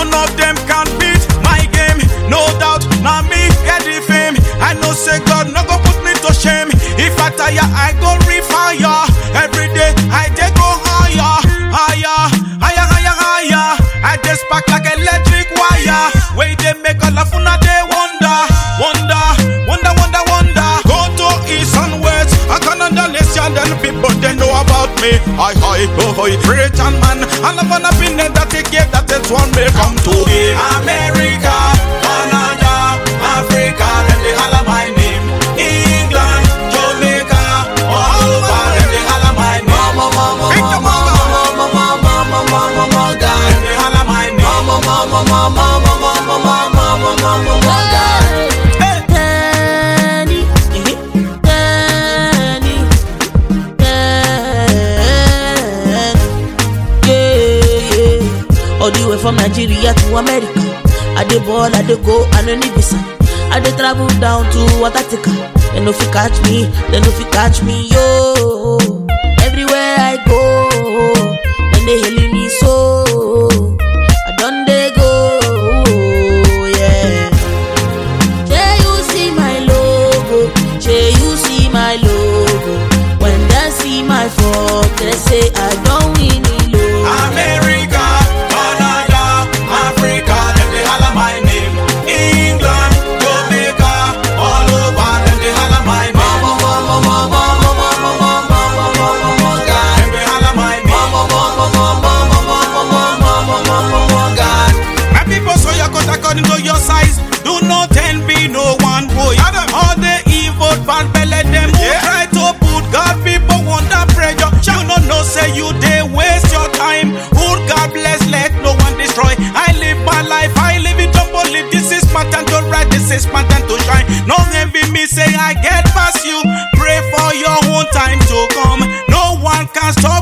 none of them can beat my game. No doubt, now me get the fame. I know say God no go put me to shame. If I tire, I go refire. Every day I dey go higher, higher, higher, higher, higher. I just spark like electric wire. Way they make all of una they wonder, wonder, wonder, wonder, wonder. Go to east and west, I can understand them people they know about me. Hi, hi, oh, hi, Britain man. And I'm gonna be named that they gave that it's one may come to me. America, Canada, Africa, then they holler my name. England, Jamaica, all over, then they holler my name. Mama, mama, mama, mama, mama, mama, mama, mama, God, then they holler my name. Mama, mama, mama, mama, mama, mama, mama, mama, God. All the way from Nigeria to America. I dey ball, I dey go, I no need visa. I dey travel down to Watatika. They no fit catch me, they no fit catch me, yo. Everywhere I go, then they hailing me so. I done they go, yeah. Jay, you see my logo, Jay, you see my logo. When they see my phone, they say I don't win it low. America, Canada, Africa, then they holler my name. England, Jamaica, all over, then they holler my name. Mama, mama, mama, mama, mama, mama, mama, mama, God, then they holler my name. Mama, mama, mama, mama, mama, mama, mama, mama, God. My people, so your cut according to your size. Do not envy no one boy. All the evil bad belly them who try to put God people under pressure. You no say you they waste your time. Who God bless, let no one destroy. I live my life, I live it up only. This is my time to rise, this is my time to shine. No envy me, say I get past you. Pray for your own time to come. No one can stop